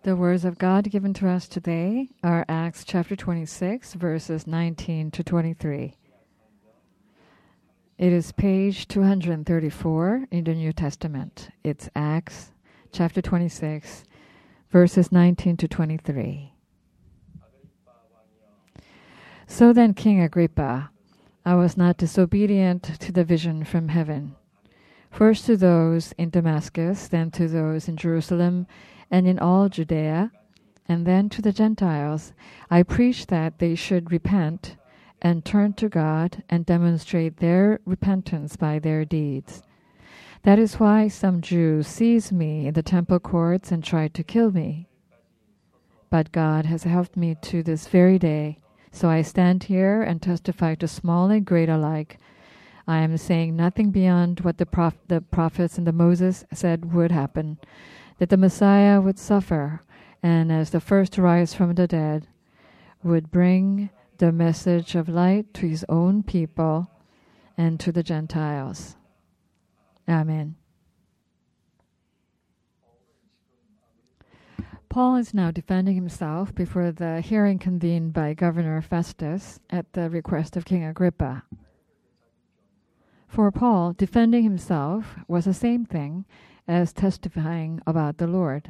The words of God given to us today are Acts chapter 26, verses 19 to 23. It is page 234 in the New Testament. It's Acts chapter 26, verses 19 to 23. So then, King Agrippa, I was not disobedient to the vision from heaven. First to those in Damascus, then to those in Jerusalem, and in all Judea, and then to the Gentiles, I preached that they should repent and turn to God and demonstrate their repentance by their deeds. That is why some Jews seized me in the temple courts and tried to kill me. But God has helped me to this very day, so I stand here and testify to small and great alike. I am saying nothing beyond what the prophets and the Moses said would happen, that the Messiah would suffer, and as the first to rise from the dead, would bring the message of light to his own people and to the Gentiles. Amen. Paul is now defending himself before the hearing convened by Governor Festus at the request of King Agrippa. For Paul, defending himself was the same thing as testifying about the Lord.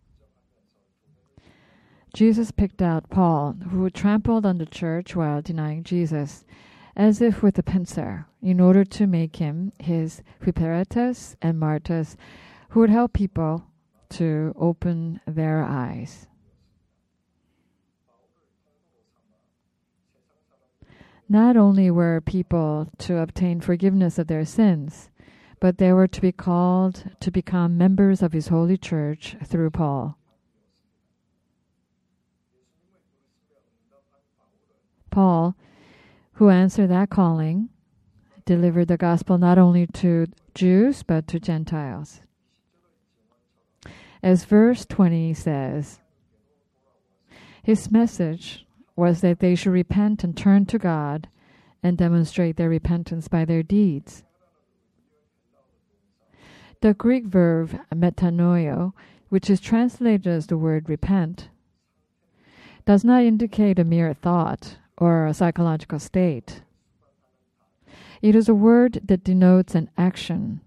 Jesus picked out Paul, who trampled on the church while denying Jesus, as if with a pincer, in order to make him his Hyperitus and Martus, who would help people to open their eyes. Not only were people to obtain forgiveness of their sins, but they were to be called to become members of his holy church through Paul. Paul, who answered that calling, delivered the gospel not only to Jews but to Gentiles. As verse 20 says, his message was that they should repent and turn to God and demonstrate their repentance by their deeds. The Greek verb metanoio, which is translated as the word repent, does not indicate a mere thought or a psychological state. It is a word that denotes an action,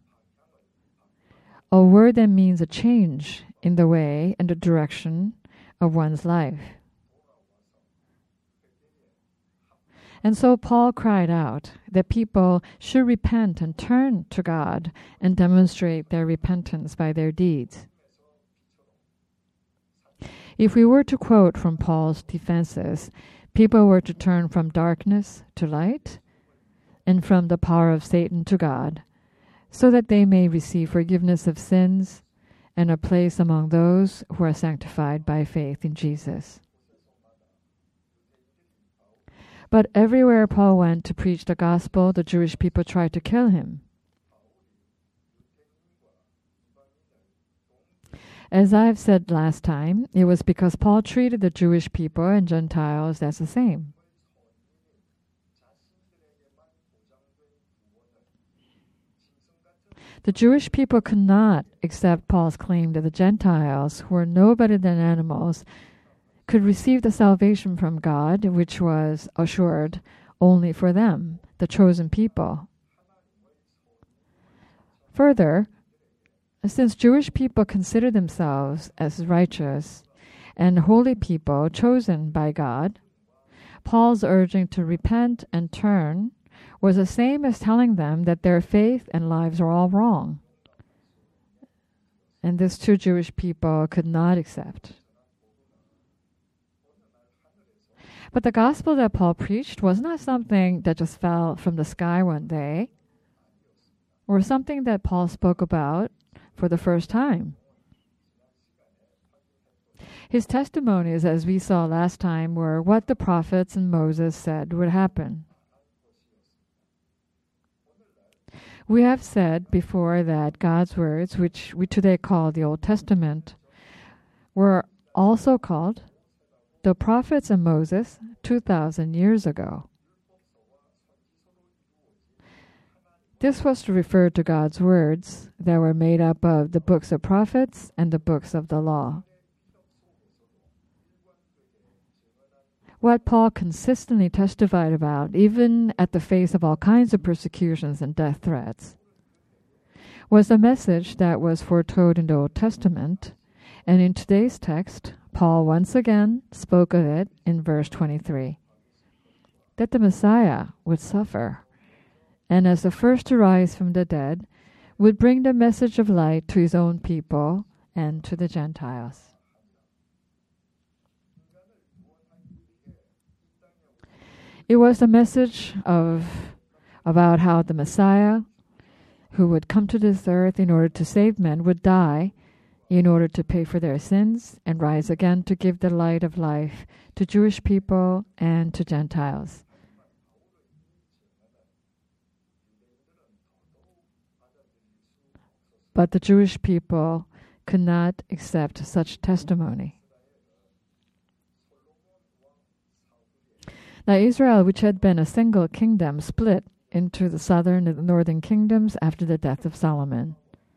a word that means a change in the way and the direction of one's life. And so Paul cried out that people should repent and turn to God and demonstrate their repentance by their deeds. If we were to quote from Paul's defenses, people were to turn from darkness to light and from the power of Satan to God, so that they may receive forgiveness of sins and a place among those who are sanctified by faith in Jesus. But everywhere Paul went to preach the gospel, the Jewish people tried to kill him. As I've said last time, it was because Paul treated the Jewish people and Gentiles as the same. The Jewish people could not accept Paul's claim that the Gentiles, who were no better than animals, could receive the salvation from God, which was assured only for them, the chosen people. Further, since Jewish people consider themselves as righteous and holy people chosen by God, Paul's urging to repent and turn was the same as telling them that their faith and lives are all wrong. And this too Jewish people could not accept. But the gospel that Paul preached was not something that just fell from the sky one day, or something that Paul spoke about for the first time. His testimonies, as we saw last time, were what the prophets and Moses said would happen. We have said before that God's words, which we today call the Old Testament, were also called the prophets and Moses 2,000 years ago. This was to refer to God's words that were made up of the books of prophets and the books of the law. what Paul consistently testified about, even at the face of all kinds of persecutions and death threats, was the message that was foretold in the Old Testament, and in today's text, Paul once again spoke of it in verse 23, that the Messiah would suffer, and as the first to rise from the dead, would bring the message of light to his own people and to the Gentiles. It was the message about how the Messiah, who would come to this earth in order to save men, would die in order to pay for their sins and rise again to give the light of life to Jewish people and to Gentiles. But the Jewish people could not accept such testimony. Now Israel, which had been a single kingdom, split into the southern and the northern kingdoms after the death of Solomon.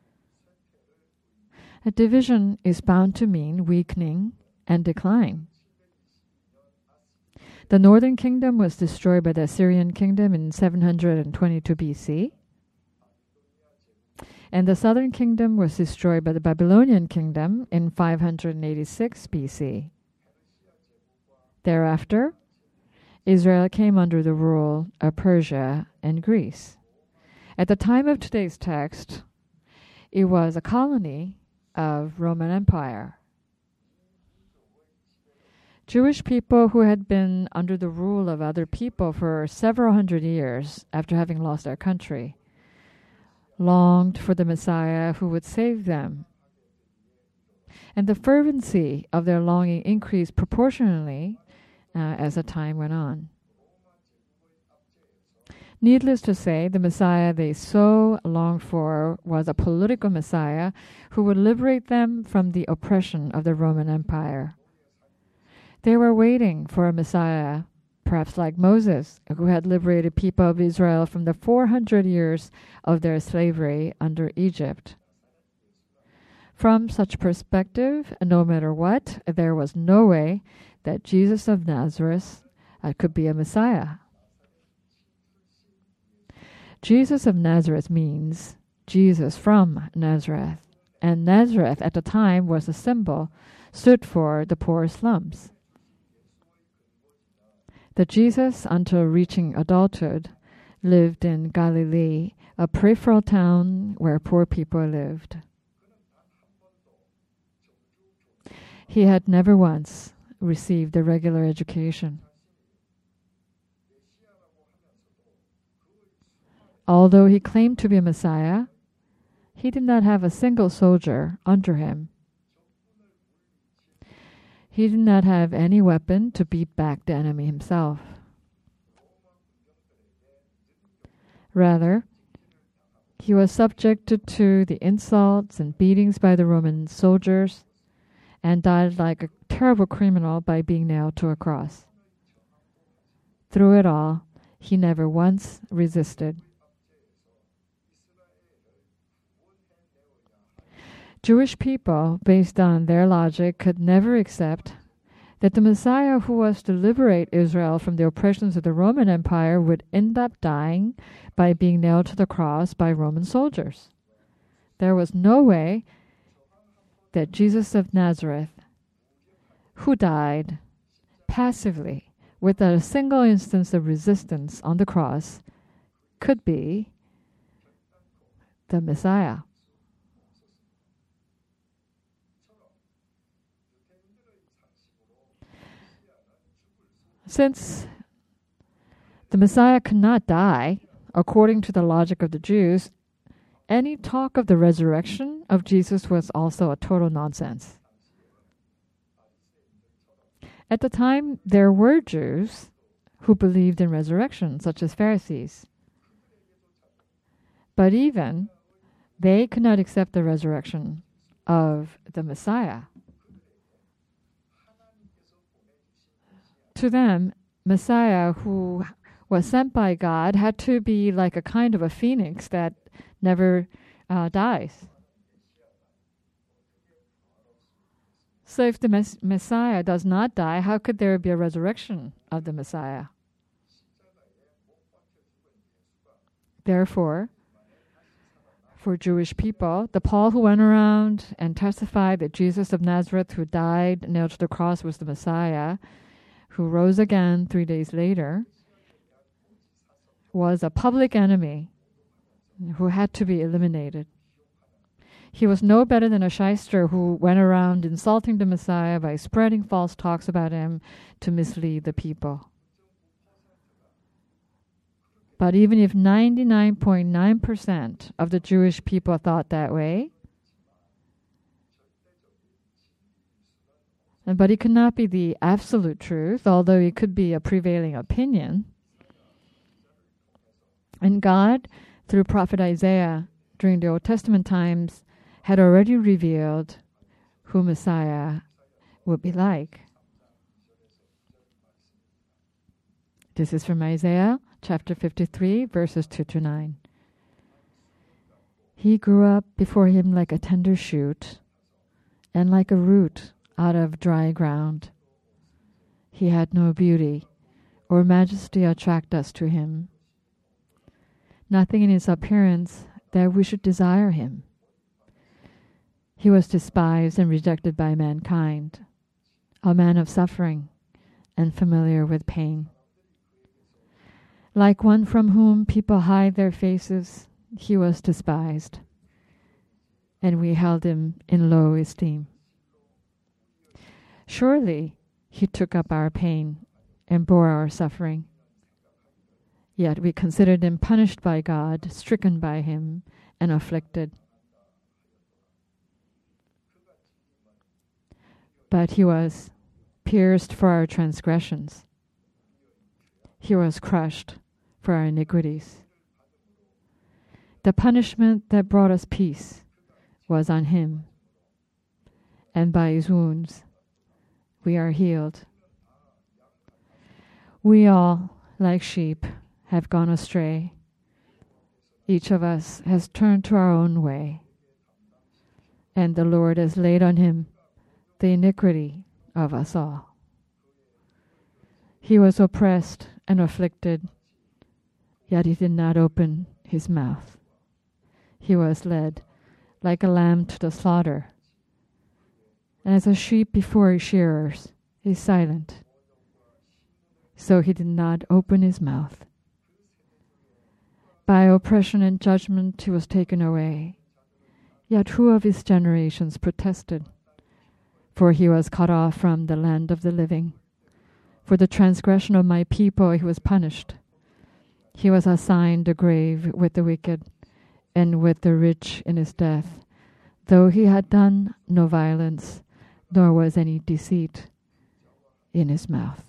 A division is bound to mean weakening and decline. The northern kingdom was destroyed by the Assyrian kingdom in 722 BC, and the southern kingdom was destroyed by the Babylonian kingdom in 586 BC. Thereafter, Israel came under the rule of Persia and Greece. At the time of today's text, it was a colony of Roman Empire. Jewish people who had been under the rule of other people for several hundred years after having lost their country longed for the Messiah who would save them. And the fervency of their longing increased proportionally as the time went on. Needless to say, the Messiah they so longed for was a political Messiah who would liberate them from the oppression of the Roman Empire. They were waiting for a Messiah, perhaps like Moses, who had liberated people of Israel from the 400 years of their slavery under Egypt. From such perspective, no matter what, there was no way that Jesus of Nazareth could be a Messiah. Jesus of Nazareth means Jesus from Nazareth, and Nazareth at the time was a symbol, stood for the poor slums. The Jesus, until reaching adulthood, lived in Galilee, a peripheral town where poor people lived. He had never once received a regular education. Although he claimed to be a Messiah, he did not have a single soldier under him. He did not have any weapon to beat back the enemy himself. Rather, he was subjected to the insults and beatings by the Roman soldiers and died like a terrible criminal by being nailed to a cross. Through it all, he never once resisted. Jewish people, based on their logic, could never accept that the Messiah who was to liberate Israel from the oppressions of the Roman Empire would end up dying by being nailed to the cross by Roman soldiers. There was no way that Jesus of Nazareth, who died passively without a single instance of resistance on the cross, could be the Messiah. Since the Messiah could not die, according to the logic of the Jews, any talk of the resurrection of Jesus was also a total nonsense. At the time, there were Jews who believed in resurrection, such as Pharisees. But even they could not accept the resurrection of the Messiah. To them, Messiah, who was sent by God, had to be like a kind of a phoenix that never dies. So if the Messiah does not die, how could there be a resurrection of the Messiah? Therefore, for Jewish people, the Paul who went around and testified that Jesus of Nazareth, who died nailed to the cross, was the Messiah, who rose again 3 days later, was a public enemy who had to be eliminated. He was no better than a shyster who went around insulting the Messiah by spreading false talks about him to mislead the people. But even if 99.9% of the Jewish people thought that way, but it could not be the absolute truth, although it could be a prevailing opinion. And God, through prophet Isaiah during the Old Testament times, had already revealed who Messiah would be like. This is from Isaiah chapter 53, verses 2-9. He grew up before him like a tender shoot, and like a root out of dry ground. He had no beauty or majesty attract us to him. Nothing in his appearance that we should desire him. He was despised and rejected by mankind, a man of suffering and familiar with pain. Like one from whom people hide their faces, he was despised, and we held him in low esteem. Surely he took up our pain and bore our suffering. Yet we considered him punished by God, stricken by him, and afflicted. But he was pierced for our transgressions. He was crushed for our iniquities. The punishment that brought us peace was on him, and by his wounds we are healed. We all, like sheep, have gone astray. Each of us has turned to our own way, and the Lord has laid on him the iniquity of us all. He was oppressed and afflicted, yet he did not open his mouth. He was led like a lamb to the slaughter, and as a sheep before his shearers is silent, so he did not open his mouth. By oppression and judgment he was taken away. Yet who of his generations protested? For he was cut off from the land of the living. For the transgression of my people he was punished. He was assigned a grave with the wicked, and with the rich in his death, though he had done no violence, nor was any deceit in his mouth.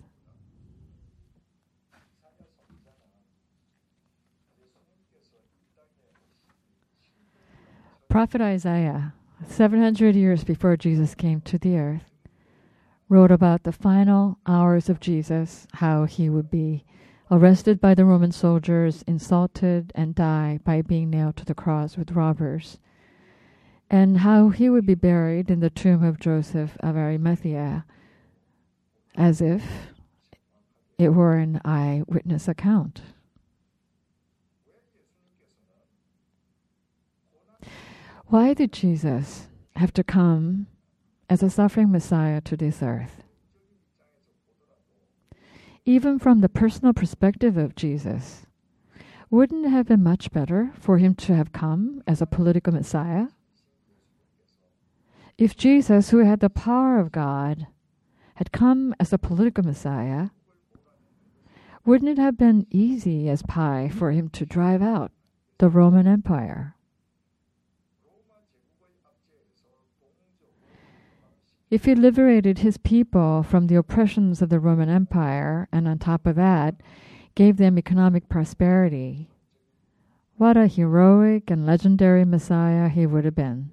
Prophet Isaiah, 700 years before Jesus came to the earth, wrote about the final hours of Jesus, how he would be arrested by the Roman soldiers, insulted, and die by being nailed to the cross with robbers, and how he would be buried in the tomb of Joseph of Arimathea, as if it were an eyewitness account. Why did Jesus have to come as a suffering Messiah to this earth? Even from the personal perspective of Jesus, wouldn't it have been much better for him to have come as a political Messiah? If Jesus, who had the power of God, had come as a political Messiah, wouldn't it have been easy as pie for him to drive out the Roman Empire? If he liberated his people from the oppressions of the Roman Empire, and on top of that, gave them economic prosperity, what a heroic and legendary Messiah he would have been.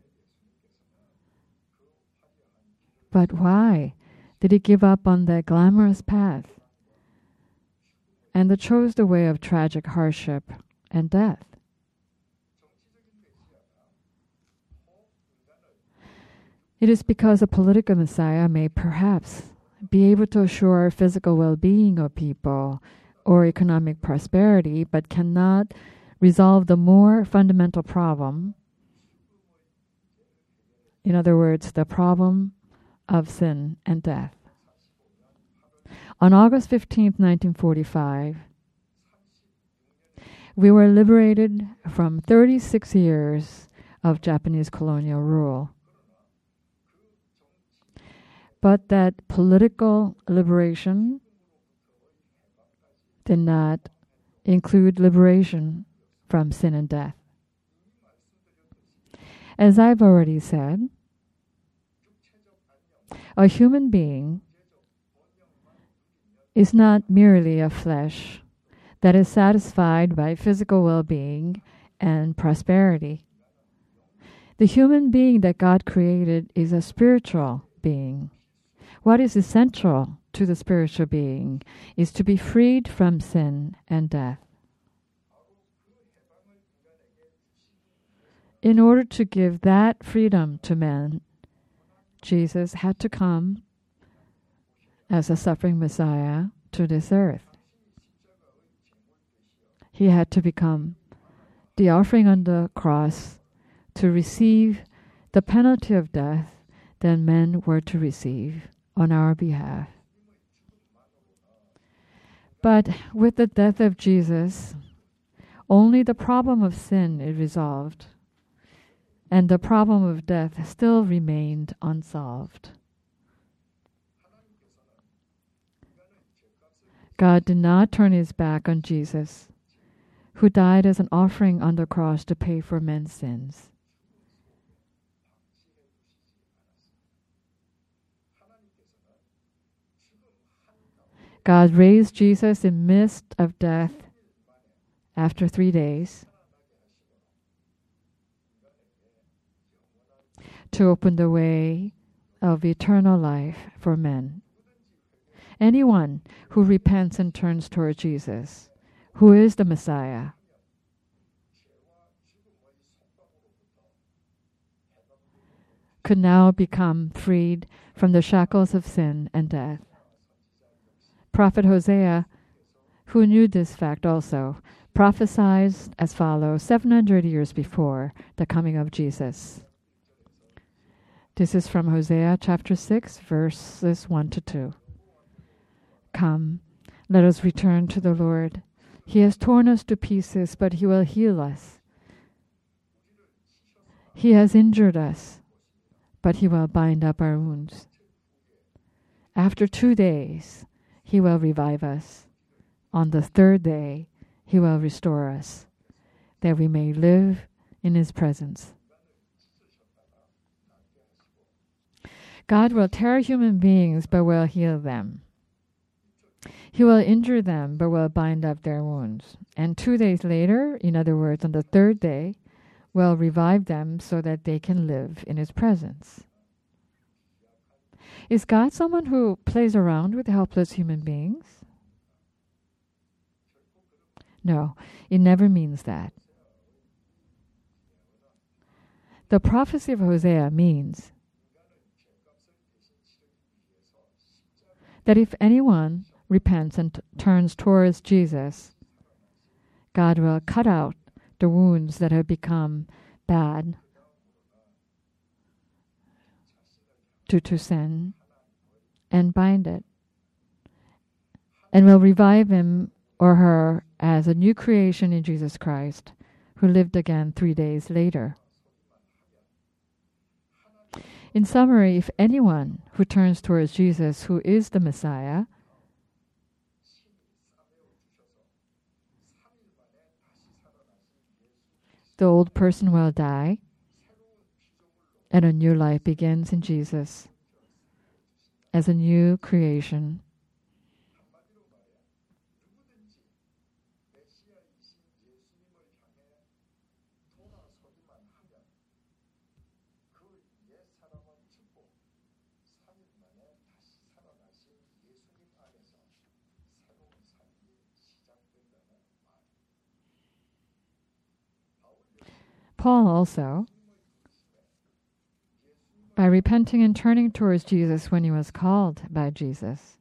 But why did he give up on that glamorous path and chose the way of tragic hardship and death? It is because a political Messiah may perhaps be able to assure physical well-being of people or economic prosperity, but cannot resolve the more fundamental problem. In other words, the problem of sin and death. On August 15th, 1945, we were liberated from 36 years of Japanese colonial rule. But that political liberation did not include liberation from sin and death. As I've already said, a human being is not merely a flesh that is satisfied by physical well-being and prosperity. The human being that God created is a spiritual being. What is essential to the spiritual being is to be freed from sin and death. In order to give that freedom to men, Jesus had to come as a suffering Messiah to this earth. He had to become the offering on the cross to receive the penalty of death that men were to receive on our behalf. But with the death of Jesus, only the problem of sin is resolved, and the problem of death still remained unsolved. God did not turn his back on Jesus, who died as an offering on the cross to pay for men's sins. God raised Jesus in the midst of death after 3 days to open the way of eternal life for men. Anyone who repents and turns toward Jesus, who is the Messiah, could now become freed from the shackles of sin and death. Prophet Hosea, who knew this fact also, prophesied as follows 700 years before the coming of Jesus. This is from Hosea chapter 6, verses 1 to 2. Come, let us return to the Lord. He has torn us to pieces, but he will heal us. He has injured us, but he will bind up our wounds. After 2 days, he will revive us. On the 3rd day, he will restore us, that we may live in his presence. God will tear human beings, but will heal them. He will injure them, but will bind up their wounds. And 2 days later, in other words, on the 3rd day, will revive them so that they can live in his presence. Is God someone who plays around with helpless human beings? No, it never means that. The prophecy of Hosea means that if anyone repents and turns towards Jesus, God will cut out the wounds that have become bad due to sin and bind it, and will revive him or her as a new creation in Jesus Christ, who lived again 3 days later. In summary, if anyone who turns towards Jesus, who is the Messiah, the old person will die, and a new life begins in Jesus as a new creation. Paul also by repenting and turning towards Jesus when he was called by Jesus,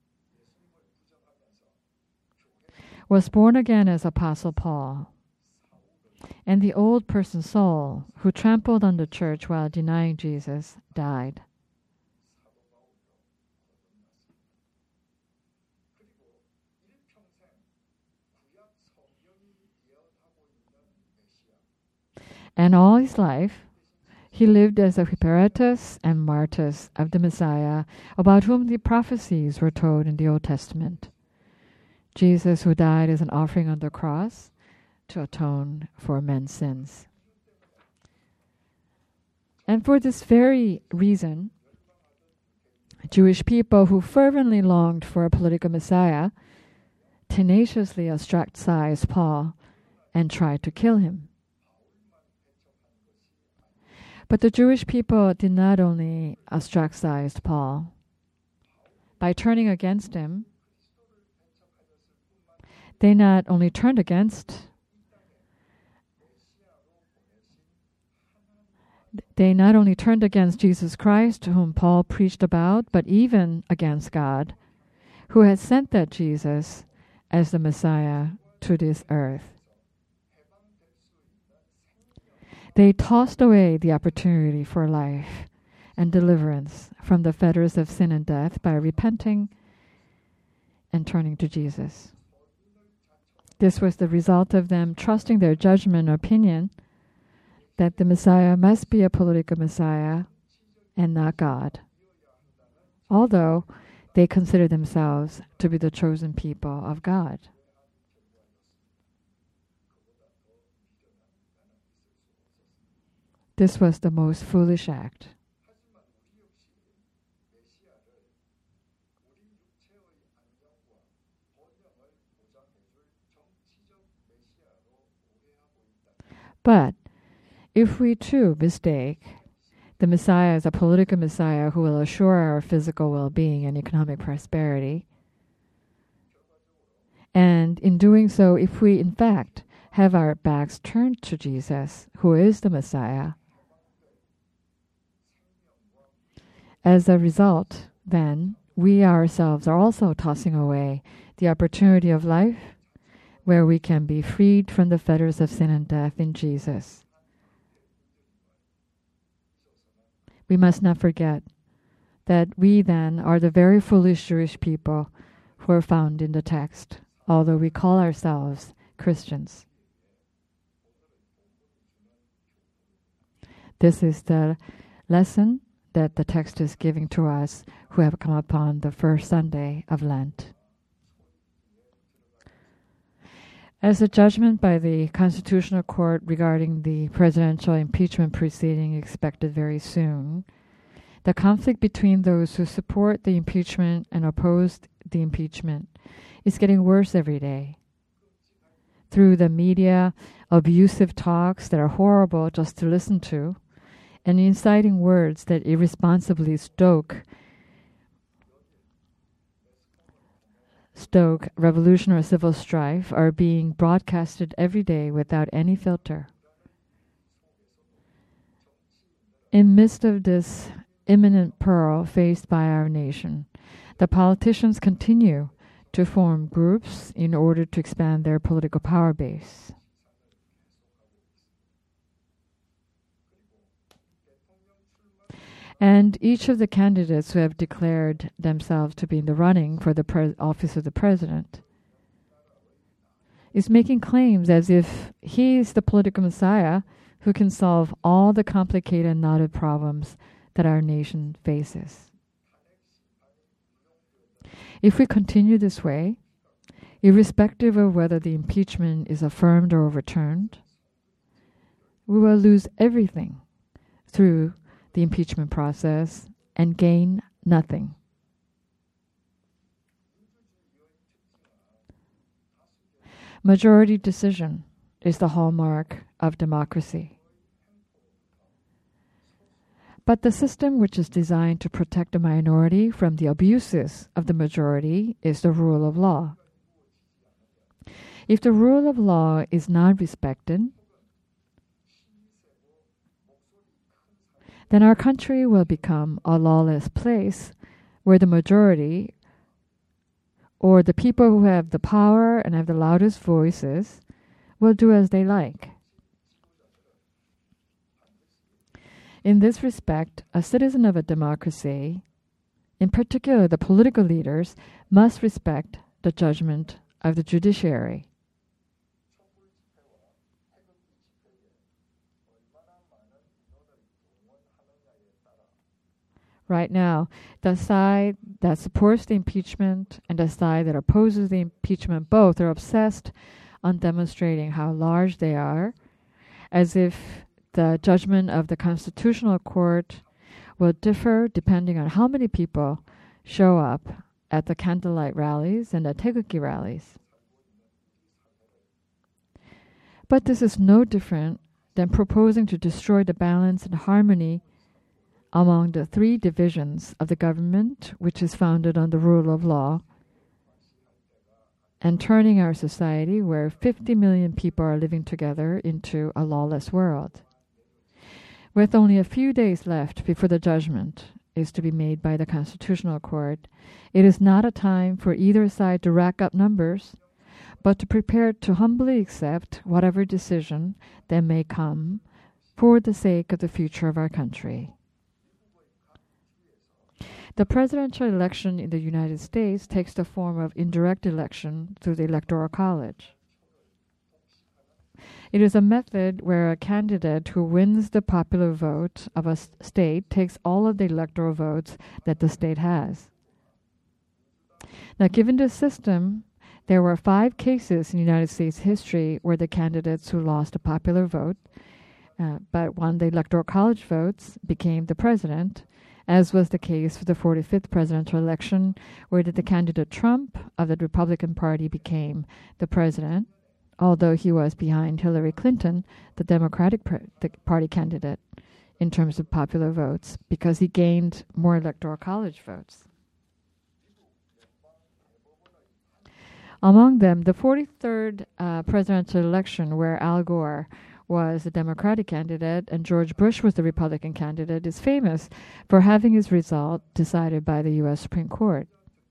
was born again as Apostle Paul, and the old person Saul, who trampled on the church while denying Jesus, died. And all his life, he lived as a Hyperitus and Martus of the Messiah, about whom the prophecies were told in the Old Testament. Jesus, who died as an offering on the cross to atone for men's sins. And for this very reason, Jewish people who fervently longed for a political Messiah tenaciously ostracized Paul and tried to kill him. But the Jewish people did not only ostracize Paul. By turning against him, they not only turned against Jesus Christ, whom Paul preached about, but even against God, who had sent that Jesus as the Messiah to this earth. They tossed away the opportunity for life and deliverance from the fetters of sin and death by repenting and turning to Jesus. This was the result of them trusting their judgment or opinion that the Messiah must be a political Messiah and not God, although they consider themselves to be the chosen people of God. This was the most foolish act. But if we too mistake the Messiah as a political Messiah who will assure our physical well-being and economic prosperity, and in doing so, if we in fact have our backs turned to Jesus, who is the Messiah, as a result, then, we ourselves are also tossing away the opportunity of life where we can be freed from the fetters of sin and death in Jesus. We must not forget that we then are the very foolish Jewish people who are found in the text, although we call ourselves Christians. This is the lesson that the text is giving to us who have come upon the first Sunday of Lent. As a judgment by the Constitutional Court regarding the presidential impeachment proceeding expected very soon, the conflict between those who support the impeachment and oppose the impeachment is getting worse every day. Through the media, abusive talks that are horrible just to listen to, and inciting words that irresponsibly stoke revolution or civil strife are being broadcasted every day without any filter. In midst of this imminent peril faced by our nation, the politicians continue to form groups in order to expand their political power base. And each of the candidates who have declared themselves to be in the running for the office of the president is making claims as if he is the political messiah who can solve all the complicated and knotted problems that our nation faces. If we continue this way, irrespective of whether the impeachment is affirmed or overturned, we will lose everything through the impeachment process and gain nothing. Majority decision is the hallmark of democracy. But the system which is designed to protect the minority from the abuses of the majority is the rule of law. If the rule of law is not respected, then our country will become a lawless place where the majority, or the people who have the power and have the loudest voices, will do as they like. In this respect, a citizen of a democracy, in particular the political leaders, must respect the judgment of the judiciary. Right now, the side that supports the impeachment and the side that opposes the impeachment both are obsessed on demonstrating how large they are, as if the judgment of the Constitutional Court will differ depending on how many people show up at the candlelight rallies and the Taegukgi rallies. But this is no different than proposing to destroy the balance and harmony among the three divisions of the government, which is founded on the rule of law, and turning our society, where 50 million people are living together, into a lawless world. With only a few days left before the judgment is to be made by the Constitutional Court, it is not a time for either side to rack up numbers, but to prepare to humbly accept whatever decision that may come for the sake of the future of our country. The presidential election in the United States takes the form of indirect election through the Electoral College. It is a method where a candidate who wins the popular vote of a state takes all of the electoral votes that the state has. Now, given this system, there were 5 cases in United States history where the candidates who lost the popular vote but won the Electoral College votes became the president, as was the case for the 45th presidential election, where the candidate Trump of the Republican Party became the president, although he was behind Hillary Clinton, the Democratic Party candidate, in terms of popular votes, because he gained more Electoral College votes. Among them, the 43rd presidential election, where Al Gore was the Democratic candidate and George Bush was the Republican candidate, is famous for having his result decided by the U.S. Supreme Court.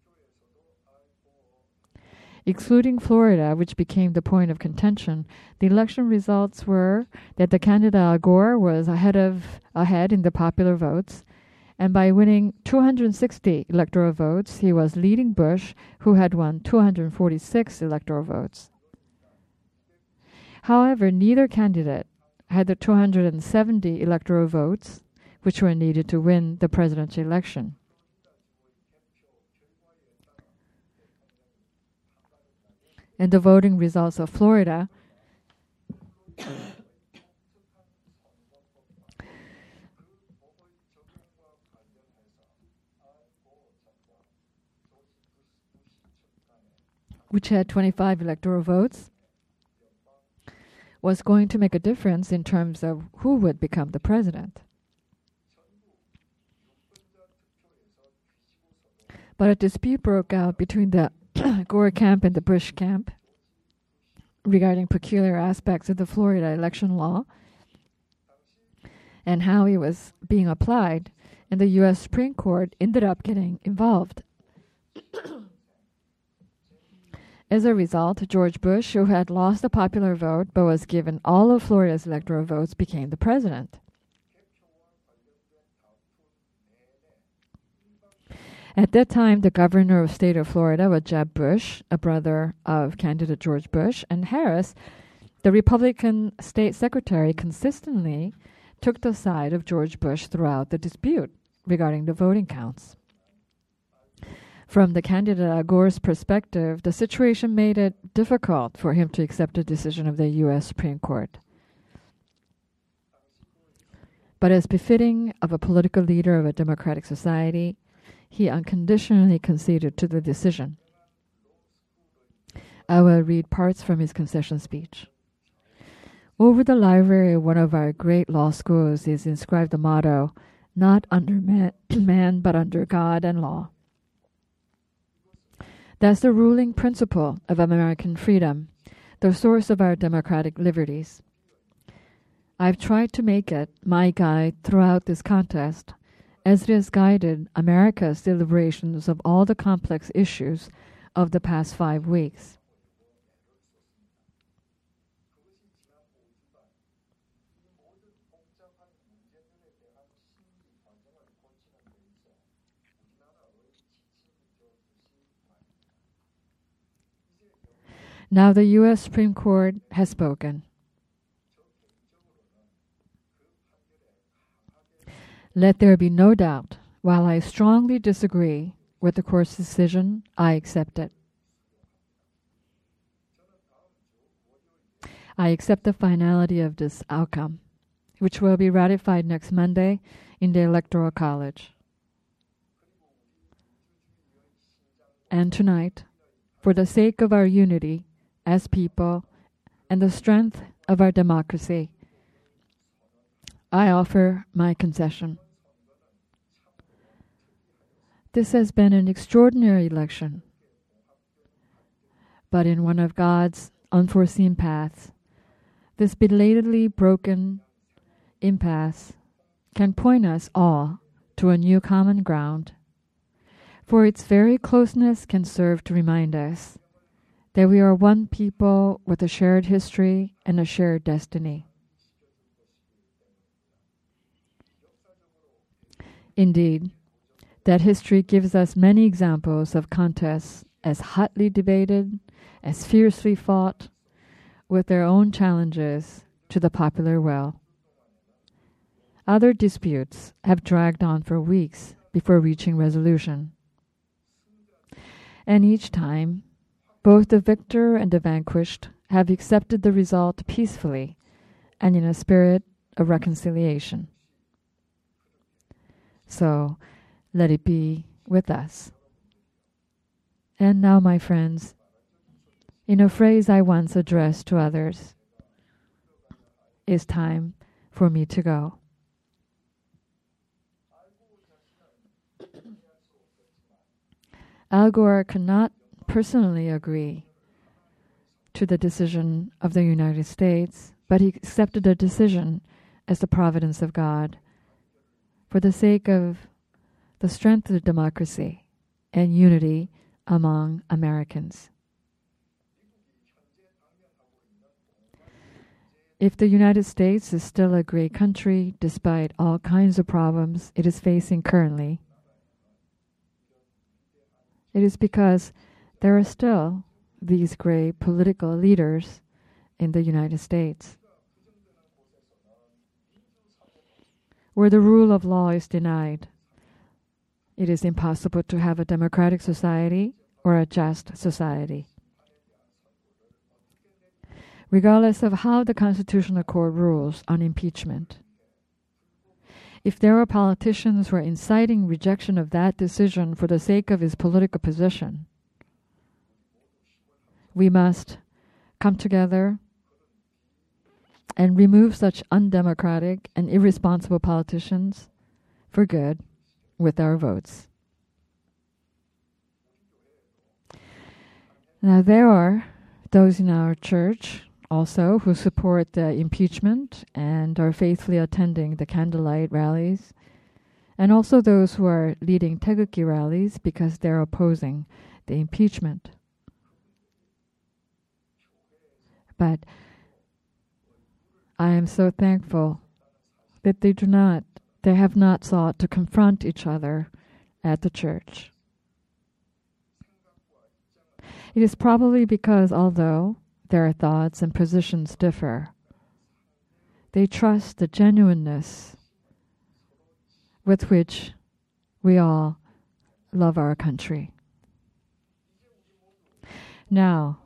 Excluding Florida, which became the point of contention, the election results were that the candidate Al Gore was ahead in the popular votes, and by winning 260 electoral votes, he was leading Bush, who had won 246 electoral votes. However, neither candidate had the 270 electoral votes, which were needed to win the presidential election. And the voting results of Florida which had 25 electoral votes, was going to make a difference in terms of who would become the president. But a dispute broke out between the Gore camp and the Bush camp regarding peculiar aspects of the Florida election law and how it was being applied, and the U.S. Supreme Court ended up getting involved. As a result, George Bush, who had lost the popular vote but was given all of Florida's electoral votes, became the president. At that time, the governor of the state of Florida was Jeb Bush, a brother of candidate George Bush, and Harris, the Republican state secretary, consistently took the side of George Bush throughout the dispute regarding the voting counts. From the candidate Al Gore's perspective, the situation made it difficult for him to accept a decision of the U.S. Supreme Court. But as befitting of a political leader of a democratic society, he unconditionally conceded to the decision. I will read parts from his concession speech. Over the library of one of our great law schools is inscribed the motto, "Not under man, but under God and law." That's the ruling principle of American freedom, the source of our democratic liberties. I've tried to make it my guide throughout this contest, as it has guided America's deliberations of all the complex issues of the past 5 weeks. Now the U.S. Supreme Court has spoken. Let there be no doubt, while I strongly disagree with the court's decision, I accept it. I accept the finality of this outcome, which will be ratified next Monday in the Electoral College. And tonight, for the sake of our unity as people and the strength of our democracy, I offer my concession. This has been an extraordinary election, but in one of God's unforeseen paths, this belatedly broken impasse can point us all to a new common ground, for its very closeness can serve to remind us that we are one people with a shared history and a shared destiny. Indeed, that history gives us many examples of contests as hotly debated, as fiercely fought, with their own challenges to the popular will. Other disputes have dragged on for weeks before reaching resolution. And each time, both the victor and the vanquished have accepted the result peacefully and in a spirit of reconciliation. So, let it be with us. And now, my friends, in a phrase I once addressed to others, it's time for me to go. Al Gore could not personally agree to the decision of the United States, but he accepted the decision as the providence of God for the sake of the strength of democracy and unity among Americans. If the United States is still a great country despite all kinds of problems it is facing currently, it is because there are still these great political leaders in the United States. Where the rule of law is denied, it is impossible to have a democratic society or a just society. Regardless of how the Constitutional Court rules on impeachment, if there are politicians who are inciting rejection of that decision for the sake of his political position, we must come together and remove such undemocratic and irresponsible politicians for good with our votes. Now, there are those in our church also who support the impeachment and are faithfully attending the candlelight rallies, and also those who are leading Taegukgi rallies because they're opposing the impeachment. But I am so thankful that they have not sought to confront each other at the church. It is probably because although their thoughts and positions differ, they trust the genuineness with which we all love our country. Now,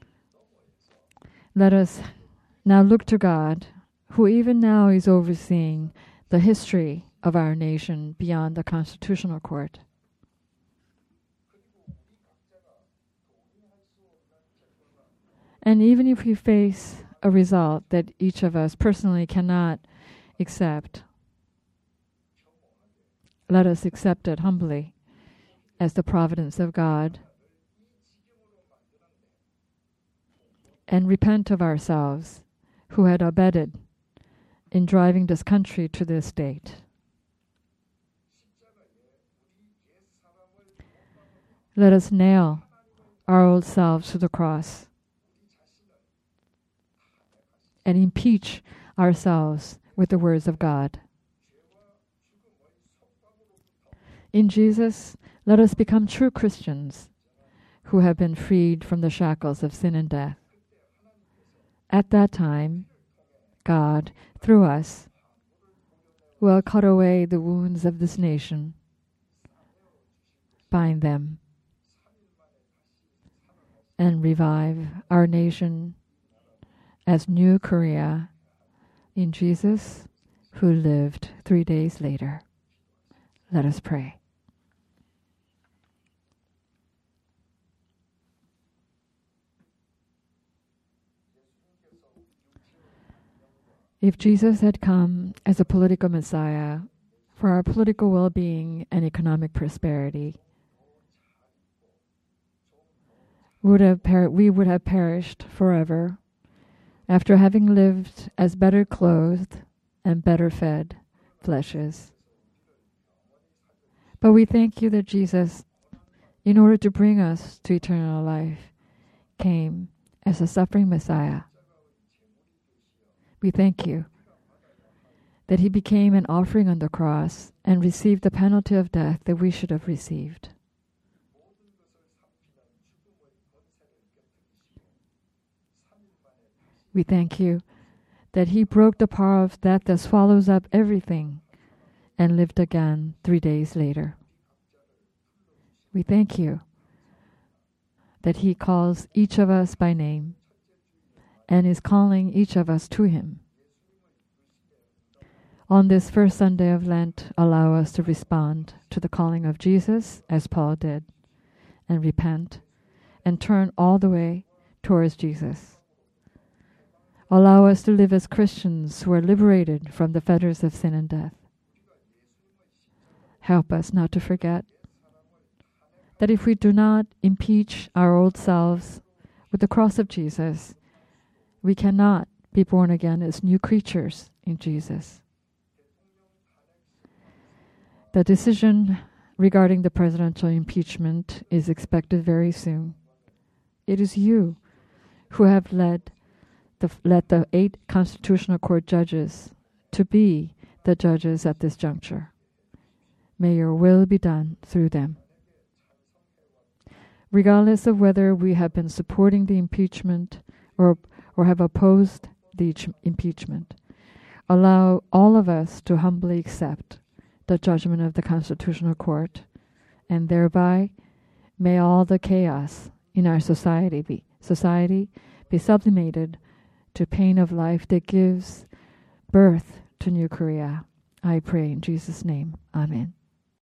let us now look to God, who even now is overseeing the history of our nation beyond the Constitutional Court. And even if we face a result that each of us personally cannot accept, let us accept it humbly as the providence of God and repent of ourselves who had abetted in driving this country to this state. Let us nail our old selves to the cross and impeach ourselves with the words of God. In Jesus, let us become true Christians who have been freed from the shackles of sin and death. At that time, God, through us, will cut away the wounds of this nation, bind them, and revive our nation as New Korea in Jesus, who lived 3 days later. Let us pray. If Jesus had come as a political Messiah for our political well-being and economic prosperity, we would have perished forever after having lived as better clothed and better fed fleshes. But we thank you that Jesus, in order to bring us to eternal life, came as a suffering Messiah. We thank you that he became an offering on the cross and received the penalty of death that we should have received. We thank you that he broke the power of death that swallows up everything and lived again 3 days later. We thank you that he calls each of us by name and is calling each of us to him. On this first Sunday of Lent, allow us to respond to the calling of Jesus as Paul did, and repent and turn all the way towards Jesus. Allow us to live as Christians who are liberated from the fetters of sin and death. Help us not to forget that if we do not impeach our old selves with the cross of Jesus, we cannot be born again as new creatures in Jesus. The decision regarding the presidential impeachment is expected very soon. It is you who have led the 8 Constitutional Court judges to be the judges at this juncture. May your will be done through them. Regardless of whether we have been supporting the impeachment or have opposed the impeachment, allow all of us to humbly accept the judgment of the Constitutional Court, and thereby may all the chaos in our society be sublimated to pain of life that gives birth to New Korea. I pray in Jesus' name. Amen.